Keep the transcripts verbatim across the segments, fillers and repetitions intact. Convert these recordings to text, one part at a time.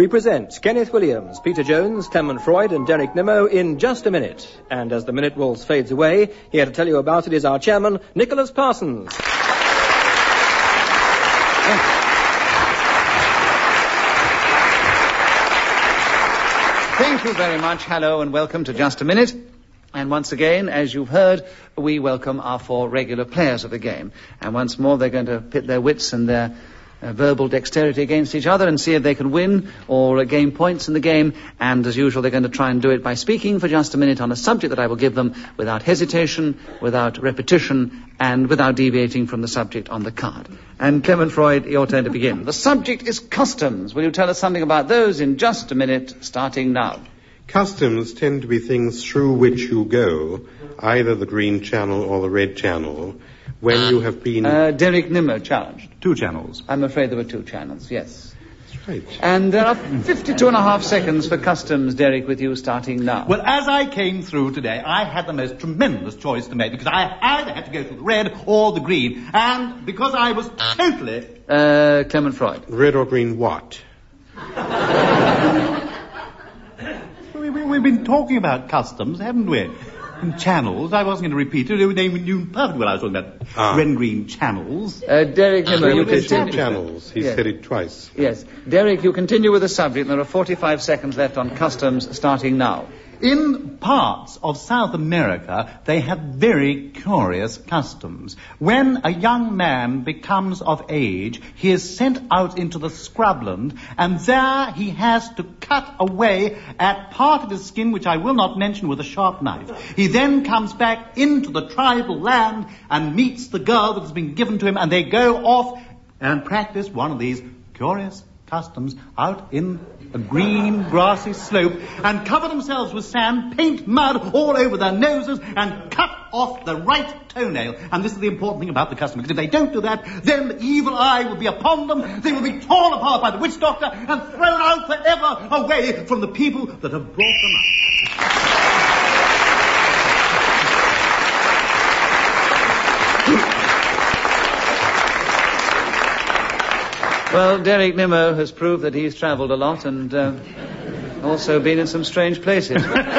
We present Kenneth Williams, Peter Jones, Clement Freud and Derek Nimmo in Just a Minute. And as the minute waltz fades away, here to tell you about it is our chairman, Nicholas Parsons. Thank you very much. Hello and welcome to Just a Minute. And once again, as you've heard, we welcome our four regular players of the game. And once more, they're going to pit their wits and their uh, verbal dexterity against each other and see if they can win or uh, gain points in the game. And as usual, they're going to try and do it by speaking for just a minute on a subject that I will give them without hesitation, without repetition, and without deviating from the subject on the card. And Clement Freud, your turn to begin. The subject is customs. Will you tell us something about those in just a minute, starting now? Customs tend to be things through which you go, either the green channel or the red channel, when you have been... Uh, Derek Nimmo challenged. Two channels. I'm afraid there were two channels, yes. That's right. And there are fifty-two and a half seconds for customs, Derek, with you starting now. Well, as I came through today, I had the most tremendous choice to make because I either had to go through the red or the green. And because I was totally... Uh, Clement Freud. Red or green what? we, we, we've been talking about customs, haven't we? And channels. I wasn't going to repeat it. They knew perfectly what I was talking about. Ah. Red and green channels. Uh, Derek Nimmo, you Two continue. channels. He Yes. said it twice. Yes. Derek, you continue with the subject. There are forty-five seconds left on customs, starting now. In parts of South America, they have very curious customs. When a young man becomes of age, he is sent out into the scrubland, and there he has to cut away at part of his skin, which I will not mention, with a sharp knife. He then comes back into the tribal land and meets the girl that has been given to him, and they go off and practice one of these curious customs out in a green, grassy slope, and cover themselves with sand, paint mud all over their noses, and cut off the right toenail. And this is the important thing about the custom, because if they don't do that, then the evil eye will be upon them, they will be torn apart by the witch doctor, and thrown out forever away from the people that have brought them up. Well, Derek Nimmo has proved that he's travelled a lot and uh, also been in some strange places.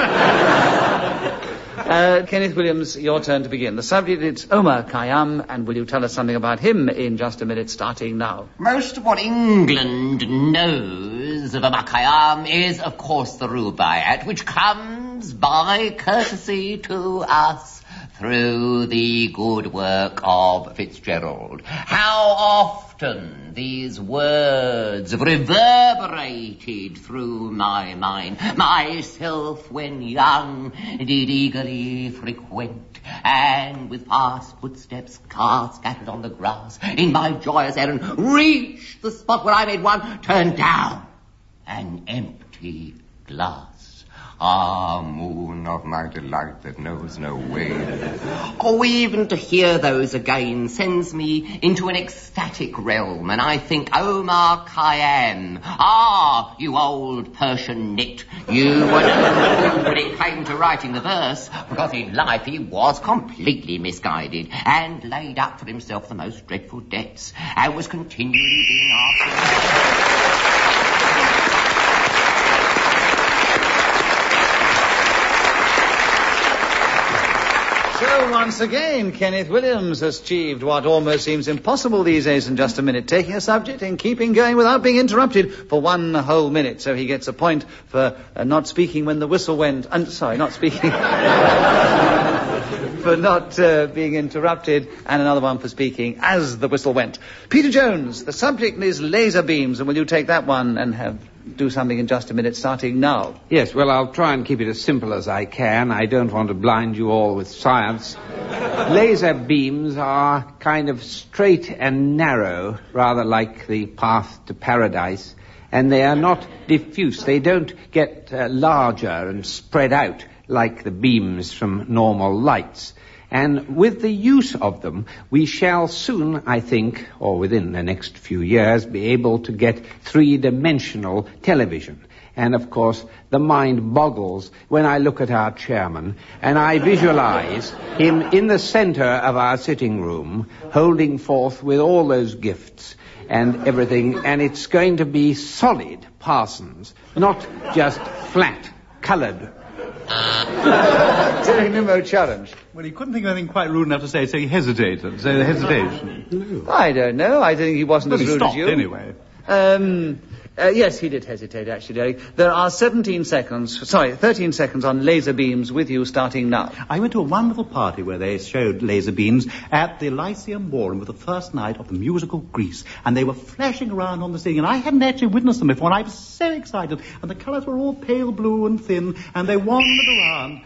uh, Kenneth Williams, your turn to begin. The subject is Omar Khayyam, and will you tell us something about him in just a minute, starting now? Most of what England knows of Omar Khayyam is, of course, the Rubaiyat, which comes by courtesy to us through the good work of Fitzgerald. How often these words have reverberated through my mind. Myself, when young, did eagerly frequent, and with fast footsteps cast scattered on the grass, in my joyous errand, reach the spot where I made one turn down an empty glass. Ah, moon of my delight that knows no wane. Oh, even to hear those again sends me into an ecstatic realm, and I think Omar Khayyam. Ah, you old Persian nit, you were no fool when it came to writing the verse, because in life he was completely misguided, and laid up for himself the most dreadful debts, and was continually being asked... So once again, Kenneth Williams has achieved what almost seems impossible these days in just a minute, taking a subject and keeping going without being interrupted for one whole minute. So he gets a point for uh, not speaking when the whistle went. And sorry, not speaking. for not uh, being interrupted, and another one for speaking as the whistle went. Peter Jones, the subject is laser beams, and will you take that one and have do something in just a minute, starting now? Yes, well, I'll try and keep it as simple as I can. I don't want to blind you all with science. Laser beams are kind of straight and narrow, rather like the path to paradise, and they are not diffuse. They don't get uh, larger and spread out like the beams from normal lights. And with the use of them, we shall soon, I think, or within the next few years, be able to get three-dimensional television. And, of course, the mind boggles when I look at our chairman and I visualize him in the center of our sitting room, holding forth with all those gifts. and everything, and it's going to be solid Parsons, not just flat, coloured. Derek Nimmo challenge. Well, he couldn't think of anything quite rude enough to say, so he hesitated. So the hesitation. I don't know. I think he wasn't Well, as he rude stopped as you. anyway. Um, uh, yes, he did hesitate, actually, Derek. There are seventeen seconds, sorry, thirteen seconds on laser beams with you starting now. I went to a wonderful party where they showed laser beams at the Lyceum Ballroom for the first night of the musical Grease, and they were flashing around on the ceiling, and I hadn't actually witnessed them before, and I was so excited, and the colours were all pale blue and thin, and they wandered around.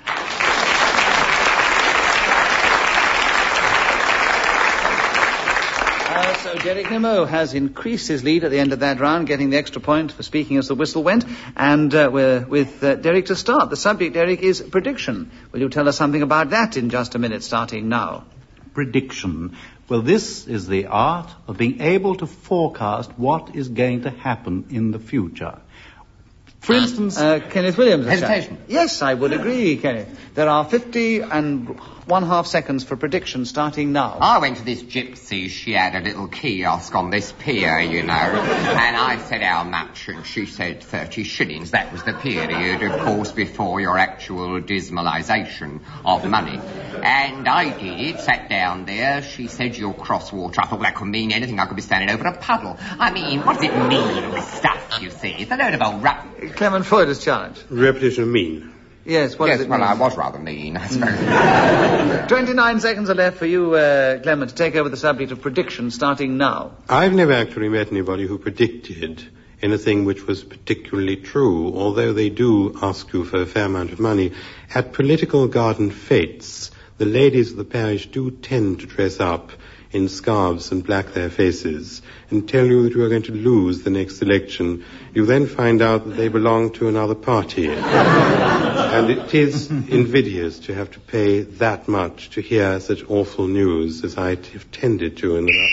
Uh, so Derek Nimmo has increased his lead at the end of that round, getting the extra point for speaking as the whistle went. And uh, we're with uh, Derek to start. The subject, Derek, is prediction. Will you tell us something about that in just a minute, starting now? Prediction. Well, this is the art of being able to forecast what is going to happen in the future. For instance... Uh, Kenneth Williams. Hesitation. Yes, I would agree, Kenneth. There are fifty and one half seconds for prediction starting now. I went to this gypsy. She had a little kiosk on this pier, you know. And I said, how much? And she said thirty shillings. That was the period, of course, before your actual dismalisation of money. And I did it, sat down there. She said, you're cross-water. I thought, well, that could mean anything. I could be standing over a puddle. I mean, what does it mean, all this stuff, you see? It's a load of old rubbish. Clement Freud's challenge. Repetition of mean. Yes, what yes, does it well, mean? I was rather mean, I suppose. twenty-nine seconds are left for you, uh, Clement, to take over the subject of prediction starting now. I've never actually met anybody who predicted anything which was particularly true, although they do ask you for a fair amount of money. At political garden fetes, the ladies of the parish do tend to dress up in scarves and black their faces and tell you that you are going to lose the next election. You then find out that they belong to another party. And it is invidious to have to pay that much to hear such awful news as I have tended to in the...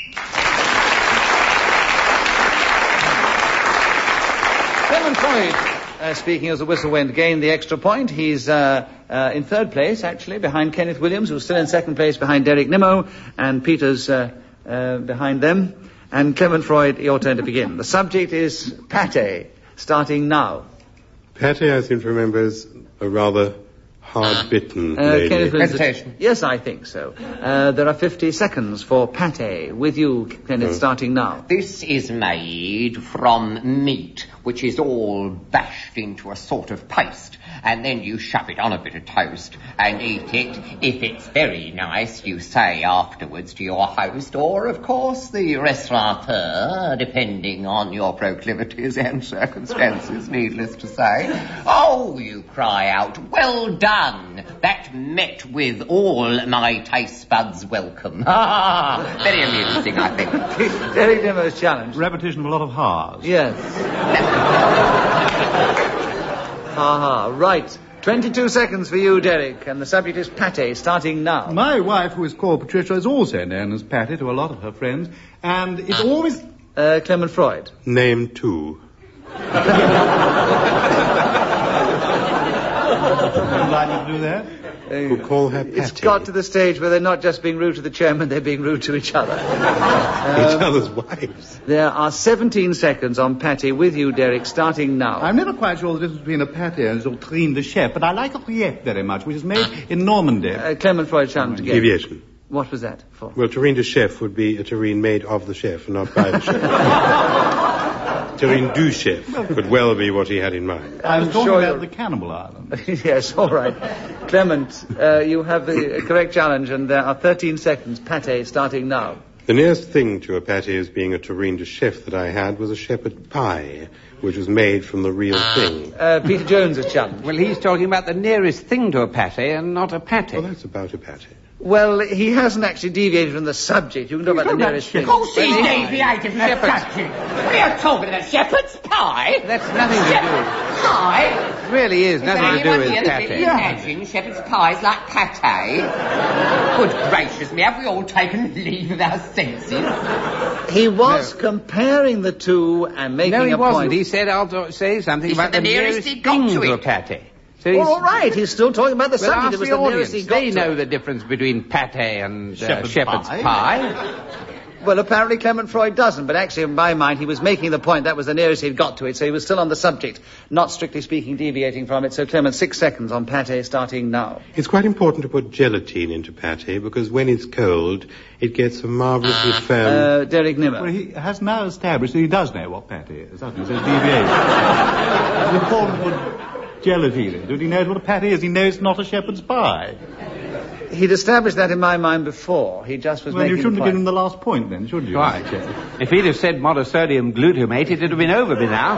Clement Freud, uh, speaking as the whistle went, gained the extra point. He's uh, uh, in third place, actually, behind Kenneth Williams, who's still in second place behind Derek Nimmo, and Peter's uh, uh, behind them. And Clement Freud, your turn to begin. The subject is pate, starting now. Pate, I seem to remember, is a rather hard-bitten Uh, lady. Kenneth Williams. Hesitation. Yes, I think so. Uh, there are fifty seconds for pate. With you, Kenneth, Oh. starting now. This is made from meat, which is all bashed into a sort of paste, and then you shove it on a bit of toast and eat it. If it's very nice, you say afterwards to your host, or, of course, the restaurateur, depending on your proclivities and circumstances, needless to say. Oh, you cry out, well done! That met with all my taste buds welcome. Very amusing, I think. Derek Nimmo's challenge. Repetition of a lot of ha's. Yes. Ha ha. Right. twenty-two seconds for you, Derek, and the subject is pate, starting now. My wife, who is called Patricia, is also known as Patty to a lot of her friends, and it's always... Uh, Clement Freud. Name two. Would you like me to do that? Who call her It's Patty. got to the stage where they're not just being rude to the chairman, they're being rude to each other. Each other's wives. There are seventeen seconds on Patty with you, Derek, starting now. I'm never quite sure the difference between a pâté and a terrine de chef, but I like a rillette very much, which is made in Normandy. Uh, Clement Freud challenge again. Deviation. What was that for? Well, terrine de chef would be a terrine made of the chef, not by the chef. Terrine du chef could well be what he had in mind. I was I'm talking sure about you're- the Cannibal Island. Yes, all right. Clement, uh, you have the correct challenge, and there are thirteen seconds. Pate, starting now. The nearest thing to a patty as being a terrine de chef that I had was a shepherd pie, which was made from the real thing. Uh, Peter Jones's challenge. Well, he's talking about the nearest thing to a pâté and not a pâté. Well, that's about a patty. Well, he hasn't actually deviated from the subject. You can talk about the nearest thing. Of course he's deviated from the subject. What are you talking about? Shepherd's pie? That's nothing to Shepherd's pie? do. It really is nothing to do Anyone with here that really pâté. imagine shepherd's pies like pate? Good gracious me, have we all taken leave of our senses? He was comparing the two and making No, he a wasn't. point. He said, I'll do- say something He about said the the nearest nearest he got thing to to a it. pâté. So Well, he's- all right, he's still talking about the Well, subject. ask It was the the nearest he audience. got They to know it. the difference between pâté and uh, Shepherd's shepherd's pie. pie. Well, apparently Clement Freud doesn't, but actually in my mind he was making the point that was the nearest he'd got to it, so he was still on the subject, not strictly speaking deviating from it. So Clement, six seconds on pate starting now. It's quite important to put gelatine into pate because when it's cold, it gets a marvellously firm... Uh, Derek Nimmo. Well, he has now established that he does know what pate is, doesn't he? So it's deviation. It's important to put gelatine into it. He knows what a pate is. He knows it's not a shepherd's pie. He'd established that in my mind before. He just was well, making you shouldn't the have point. given him the last point then, should you? Right. If he'd have said monosodium glutamate, it'd have been over by now.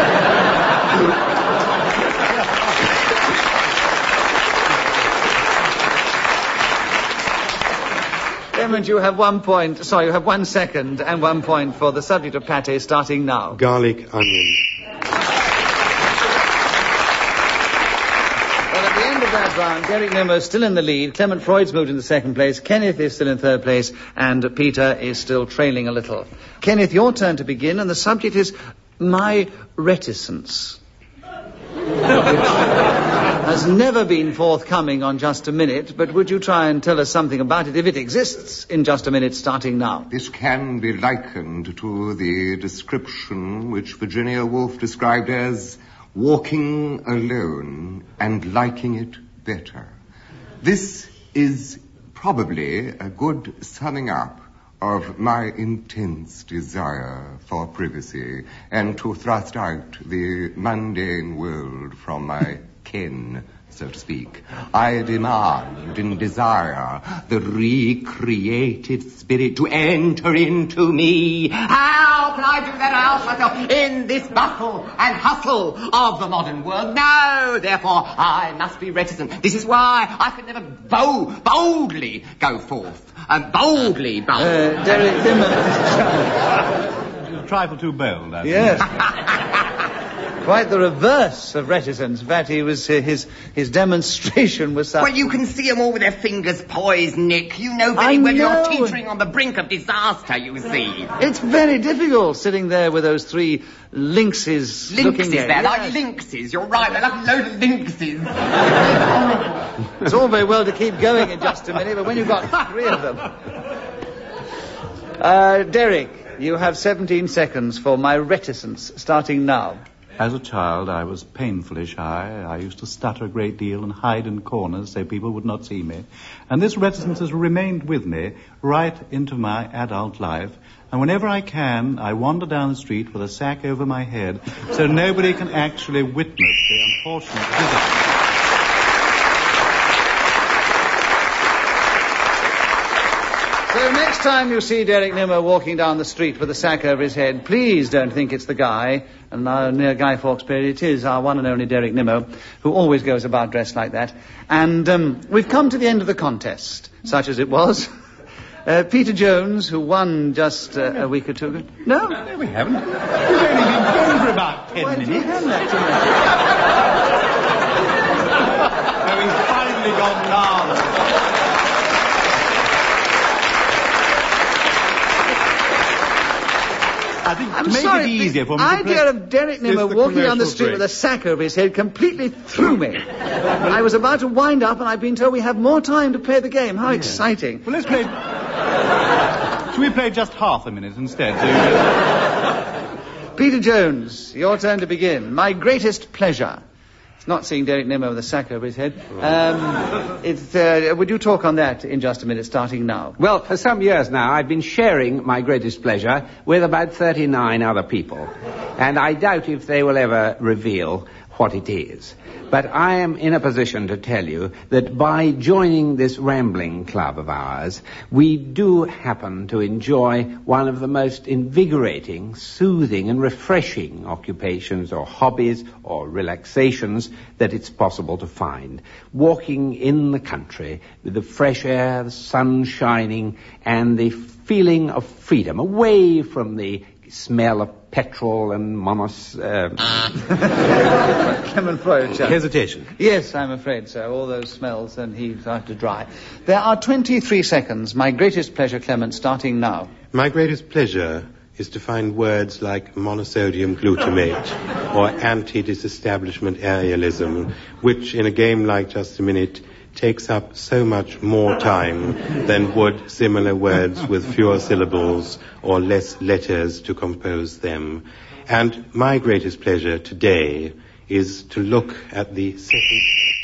Clement, you have one point, sorry, you have one second and one point for the subject of pate starting now. Garlic, onion. Well, at the end of that round, Derek Nimmo is still in the lead, Clement Freud's moved into second place, Kenneth is still in third place, and Peter is still trailing a little. Kenneth, your turn to begin, and the subject is my reticence. Has never been forthcoming on Just a Minute, but would you try and tell us something about it, if it exists, in Just a Minute, starting now? This can be likened to the description which Virginia Woolf described as walking alone and liking it better. This is probably a good summing up of my intense desire for privacy and to thrust out the mundane world from my ken, so to speak. I demand and desire the recreated spirit to enter into me. How can I do that out myself in this bustle and hustle of the modern world? No, therefore I must be reticent. This is why I could never bo- boldly go forth. And boldly bold. Uh, Derek Nimmo. A trifle too bold, I think. Yes. Quite the reverse of reticence. In fact, he was, uh, his, his demonstration was such... Well, you can see them all with their fingers poised, Nick. You know very I well know. you're teetering on the brink of disaster, you see. It's very difficult sitting there with those three lynxes, looking Lynxes, at they're you. like lynxes. You're right, they're like a load of lynxes. It's all very well to keep going in Just a Minute, but when you've got three of them... Uh, Derek, you have seventeen seconds for my reticence, starting now. As a child, I was painfully shy. I used to stutter a great deal and hide in corners so people would not see me. And this reticence has remained with me right into my adult life. And whenever I can, I wander down the street with a sack over my head so nobody can actually witness the unfortunate visit. So next time you see Derek Nimmo walking down the street with a sack over his head, please don't think it's the guy, and uh, near Guy Fawkes Period it is our one and only Derek Nimmo, who always goes about dressed like that. And um, we've come to the end of the contest, such as it was. Uh, Peter Jones, who won just uh, a week or two ago. No? No, we haven't. We've only been going for about ten Why did you minutes. hand that to me? Having finally gone down. I think I'm to make sorry, it easier for the me to idea play... of Derek Nimmo the walking down the commercial street break. with a sack over his head completely threw me. I was about to wind up, and I've been told we have more time to play the game. How exciting. Well, let's play... Should we play just half a minute instead? So... Peter Jones, your turn to begin. My greatest pleasure. It's not seeing Derek Nimmo with a sack over his head. Um, it's, uh, would you talk on that in just a minute, starting now? Well, for some years now, I've been sharing my greatest pleasure with about thirty-nine other people. And I doubt if they will ever reveal what it is. But I am in a position to tell you that by joining this rambling club of ours, we do happen to enjoy one of the most invigorating, soothing and refreshing occupations or hobbies or relaxations that it's possible to find. Walking in the country with the fresh air, the sun shining, and the feeling of freedom, away from the smell of petrol and monos... Uh... Clement Freud, sir. Hesitation. Yes, I'm afraid so. All those smells, and he's out to dry. There are twenty-three seconds. My greatest pleasure, Clement, starting now. My greatest pleasure is to find words like monosodium glutamate or anti-disestablishment aerialism, which in a game like Just a Minute takes up so much more time than would similar words with fewer syllables or less letters to compose them. And my greatest pleasure today is to look at the second...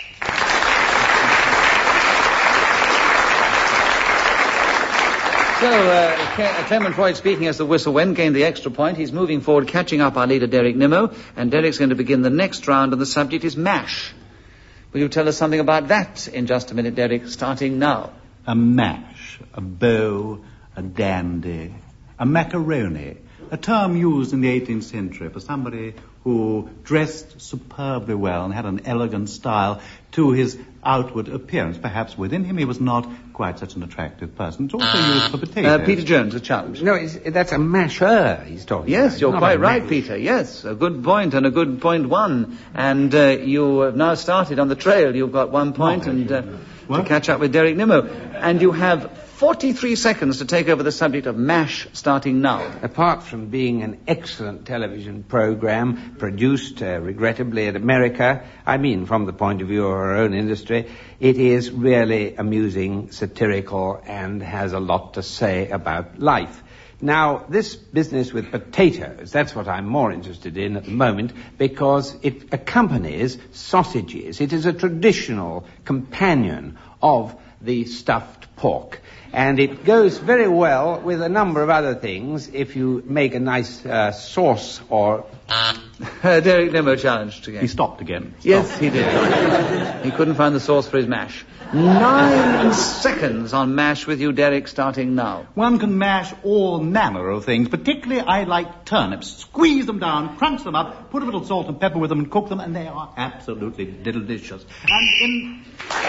So, uh, Clement Freud speaking as the whistle went, gained the extra point. He's moving forward, catching up our leader, Derek Nimmo, and Derek's going to begin the next round, and the subject is MASH. Will you tell us something about that in just a minute, Derek, starting now? A mash, a beau, a dandy, a macaroni, a term used in the eighteenth century for somebody who dressed superbly well and had an elegant style to his outward appearance. Perhaps within him he was not quite such an attractive person. It's also used for potatoes. Uh, Peter Jones, a challenge. No, it's, that's a masher he's talking Yes, about. you're Not quite a right, mash. Peter. Yes, a good point and a good point one. And uh, you have now started on the trail. You've got one point and uh, to What? catch up with Derek Nimmo. And you have forty-three seconds to take over the subject of MASH starting now. Apart from being an excellent television program produced, uh, regrettably, in America, I mean from the point of view of our own industry, it is really amusing, satirical, and has a lot to say about life. Now, this business with potatoes, that's what I'm more interested in at the moment, because it accompanies sausages. It is a traditional companion of the stuffed pork. And it goes very well with a number of other things if you make a nice uh, sauce or... Uh, Derek Nimmo challenged again. He stopped again. Yes, he did. He couldn't find the sauce for his mash. Nine seconds on MASH with you, Derek, starting now. One can mash all manner of things. Particularly, I like turnips. Squeeze them down, crunch them up, put a little salt and pepper with them and cook them, and they are absolutely delicious. And in...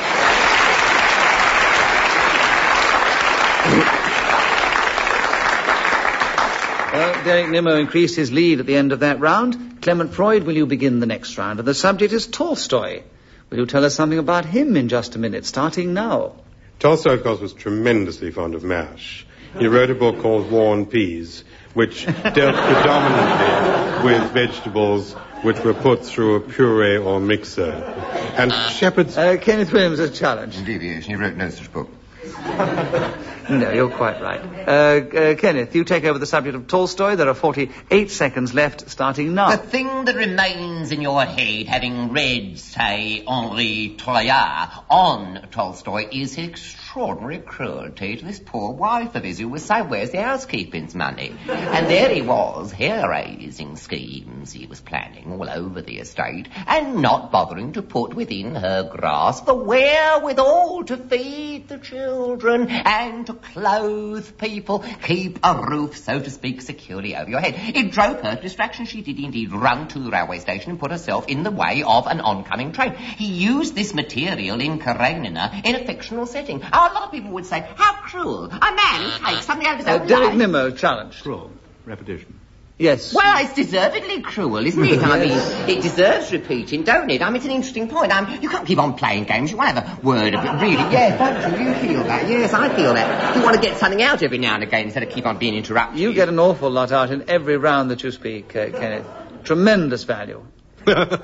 Well, Derek Nimmo increased his lead at the end of that round. Clement Freud, will you begin the next round? And the subject is Tolstoy. Will you tell us something about him in just a minute, starting now? Tolstoy, of course, was tremendously fond of MASH. He wrote a book called War and Peas, which dealt predominantly with vegetables which were put through a puree or mixer. And Shepherd's... Uh, Kenneth Williams, a challenge. In deviation, he wrote no such book. No, you're quite right. Uh, uh, Kenneth, you take over the subject of Tolstoy. There are forty-eight seconds left, starting now. The thing that remains in your head, having read, say, Henri Troyat on Tolstoy, is his extraordinary cruelty to this poor wife of his who was saying, where's the housekeeping's money? And there he was, hair-raising schemes he was planning all over the estate, and not bothering to put within her grasp the wherewithal to feed the children and to clothe people, keep a roof, so to speak, securely over your head. It drove her to distraction. She did indeed run to the railway station and put herself in the way of an oncoming train. He used this material in Karenina in a fictional setting. Oh, a lot of people would say, how cruel. A man who takes something out of his Uh, own Derek life. Nimmo, challenge. Cruel. Repetition. Yes. Well, it's deservedly cruel, isn't it? I mean, it deserves repeating, don't it? I mean, it's an interesting point. I mean, you can't keep on playing games. You want to have a word of it, really. Yes, don't you? You feel that? Yes, I feel that. You want to get something out every now and again instead of keep on being interrupted. You get an awful lot out in every round that you speak, uh, Kenneth. Tremendous value. You never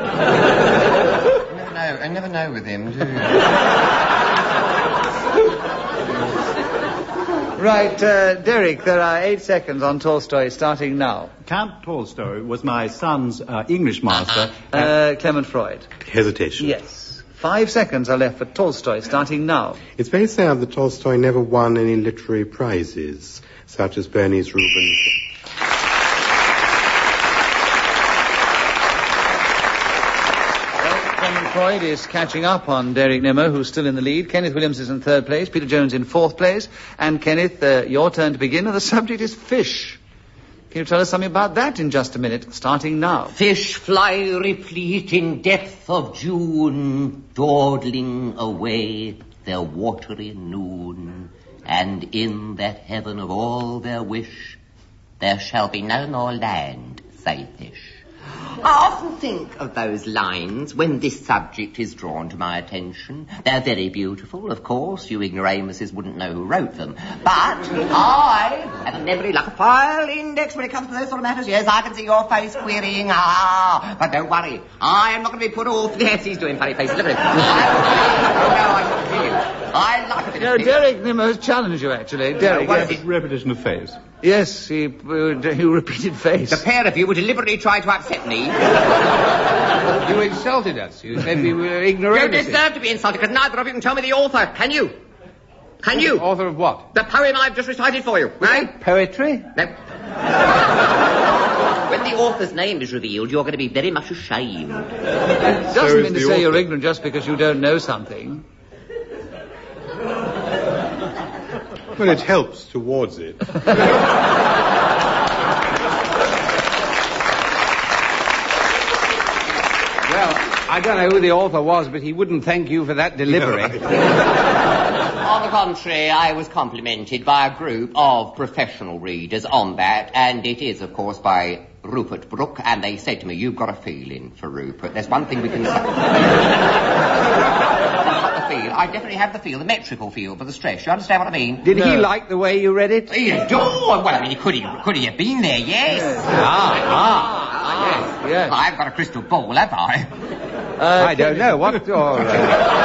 know. I never know with him, do you? Right, uh, Derek, there are eight seconds on Tolstoy, starting now. Count Tolstoy was my son's uh, English master. Uh, Clement Freud. Hesitation. Yes. Five seconds are left for Tolstoy, starting now. It's very sad that Tolstoy never won any literary prizes, such as Bernice Rubens. Clement Freud is catching up on Derek Nimmo, who's still in the lead. Kenneth Williams is in third place. Peter Jones in fourth place. And Kenneth, uh, your turn to begin. And the subject is fish. Can you tell us something about that in just a minute, starting now? Fish fly replete in depth of June, dawdling away their watery noon. And in that heaven of all their wish, there shall be no more land, say fish. I often think of those lines when this subject is drawn to my attention. They're very beautiful, of course. You ignoramuses wouldn't know who wrote them. But I have a memory like a file index when it comes to those sort of matters. Yes, I can see your face querying. Ah, but don't worry. I am not going to be put off. Yes, he's doing funny faces. Look at him. I, oh, no, I can feel you. I like a bit No, of Derek Nimmo's challenged you, actually. Derek, What yes. is it? Repetition of face. Yes, he, uh, he repeated face. The pair of you would deliberately try to upset me. You insulted us. You said we were You ignorant. deserve to be insulted, because neither of you can tell me the author. Can you? Can you? Author of what? The poem I've just recited for you, right? Poetry? No. When the author's name is revealed, you're going to be very much ashamed. Doesn't So mean is to the say author. you're ignorant just because you don't know something. Well, it helps towards it. Well, I don't know who the author was, but he wouldn't thank you for that delivery. On the contrary, I was complimented by a group of professional readers on that, and it is, of course, by Rupert Brooke, and they said to me, you've got a feeling for Rupert. There's one thing we can say. I've got the feel. I definitely have the feel, the metrical feel for the stress. You understand what I mean? Did he like the way you read it? He adored. Well, I mean, could he, could he have been there? Yes. Ah, Ah, yes. Yes. I've got a crystal ball, have I? Uh, I don't know. What your uh,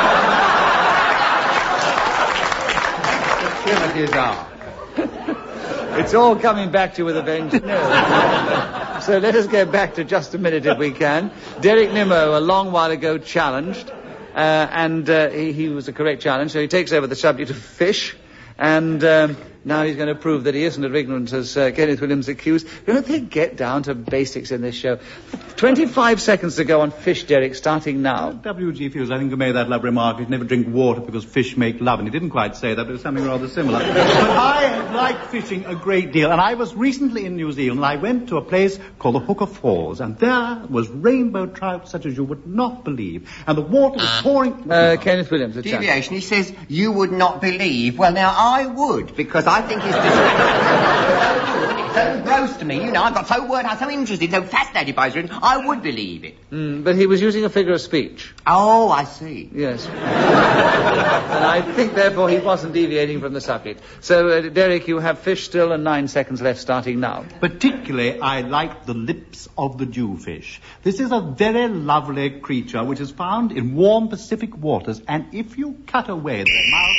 activities are. It's all coming back to you with a vengeance. No. So let us get back to just a minute if we can. Derek Nimmo, a long while ago, challenged, uh, and uh, he, he was a correct challenge, so he takes over the subject of fish, and um, now he's going to prove that he isn't as ignorant as uh, Kenneth Williams accused. Don't they get down to basics in this show? twenty-five seconds to go on fish, Derek, starting now. W G Fields, I think, who made that love remark, you never drink water because fish make love, and he didn't quite say that, but it was something rather similar. But I like fishing a great deal, and I was recently in New Zealand, and I went to a place called the Hooker Falls, and there was rainbow trout such as you would not believe, and the water was pouring... Uh, Kenneth Williams, a challenge. Deviation. He says, you would not believe. Well, now, I would, because I think it's just... so gross to me, you know. I got so word, I'm so interested, so fascinated by it, I would believe it. Mm, but he was using a figure of speech. Oh, I see. Yes. And I think, therefore, he wasn't deviating from the subject. So, uh, Derek, you have fish still and nine seconds left starting now. Particularly, I like the lips of the jewfish. This is a very lovely creature which is found in warm Pacific waters, and if you cut away their mouth...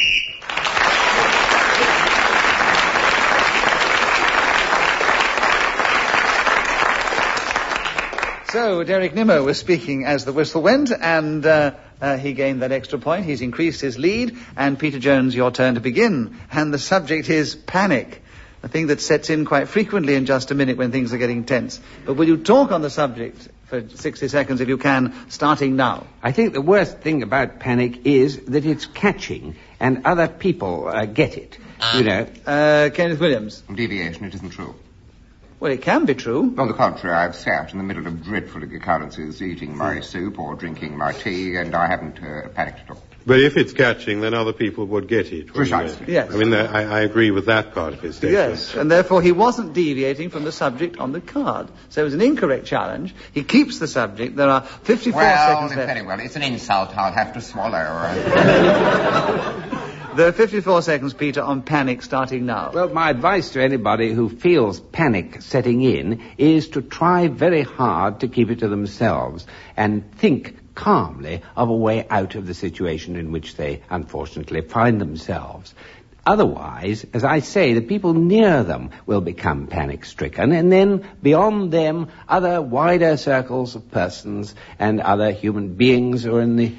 So, Derek Nimmo was speaking as the whistle went, and uh, uh, he gained that extra point. He's increased his lead, and Peter Jones, your turn to begin. And the subject is panic, a thing that sets in quite frequently in just a minute when things are getting tense. But will you talk on the subject for sixty seconds, if you can, starting now? I think the worst thing about panic is that it's catching, and other people uh, get it. You know. Uh, Kenneth Williams. Deviation, it isn't true. Well, it can be true. On the contrary, I've sat in the middle of dreadful occurrences, eating my soup or drinking my tea, and I haven't uh, panicked at all. But if it's catching, then other people would get it. wouldn't Precisely. they? Yes. I mean, I, I agree with that part of his statement. Yes, and therefore he wasn't deviating from the subject on the card. So it was an incorrect challenge. He keeps the subject. There are fifty-four Well, seconds left. very well. It's an insult I'll have to swallow. There are fifty-four seconds, Peter, on panic starting now. Well, my advice to anybody who feels panic setting in is to try very hard to keep it to themselves and think calmly of a way out of the situation in which they unfortunately find themselves. Otherwise, as I say, the people near them will become panic-stricken, and then beyond them, other wider circles of persons and other human beings who are in the...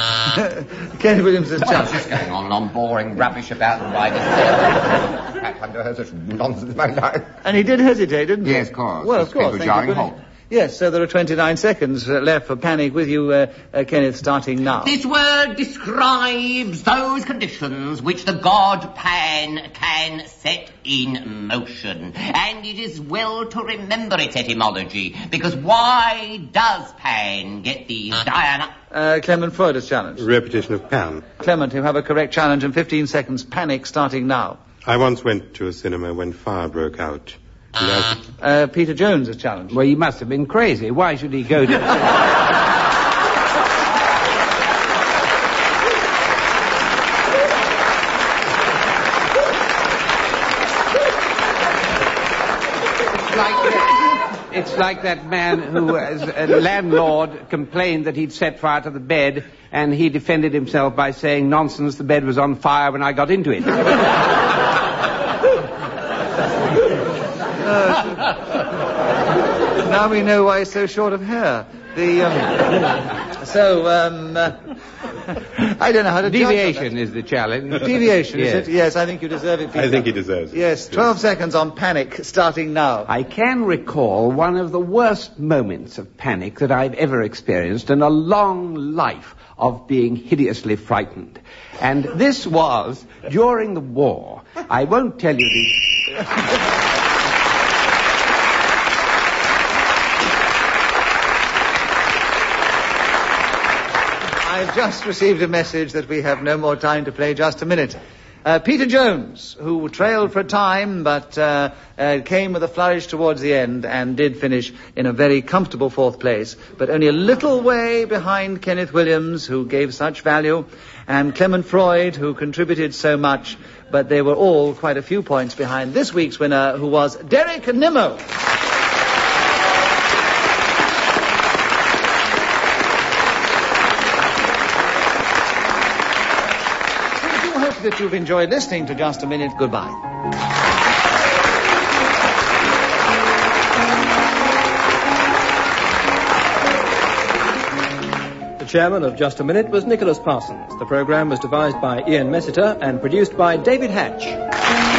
Kenny Williams is What's just... just going on? On boring rubbish about the rider's cell. I've never heard such nonsense in my life. And he did hesitate, didn't he? Yes, of course. Well, of His feet course. were Thank you jarring very halt. much. Yes, so there are twenty-nine seconds uh, left for panic with you, uh, uh, Kenneth, starting now. This word describes those conditions which the god Pan can set in motion. And it is well to remember its etymology, because why does Pan get these Diana... Uh, Clement Freud is challenged. Repetition of Pan. Clement, you have a correct challenge in fifteen seconds. Panic starting now. I once went to a cinema when fire broke out, Yes. Uh, Peter Jones is challenged. Well, he must have been crazy. Why should he go to... It's like that man who, as a landlord, complained that he'd set fire to the bed, and he defended himself by saying, nonsense, the bed was on fire when I got into it. uh, now we know why he's so short of hair. The, um, so, um, uh, I don't know how to Deviation is the challenge. Deviation, yes. is it? Yes, I think you deserve it, Peter. I think he deserves it. Yes, twelve yes. seconds on panic, starting now. I can recall one of the worst moments of panic that I've ever experienced in a long life of being hideously frightened. And this was during the war. I won't tell you the... I've just received a message that we have no more time to play Just a Minute. Uh, Peter Jones, who trailed for a time, but uh, uh, came with a flourish towards the end and did finish in a very comfortable fourth place, but only a little way behind Kenneth Williams, who gave such value, and Clement Freud, who contributed so much, but they were all quite a few points behind this week's winner, who was Derek Nimmo. That you've enjoyed listening to Just a Minute. Goodbye. The chairman of Just a Minute was Nicholas Parsons. The programme was devised by Ian Messiter and produced by David Hatch.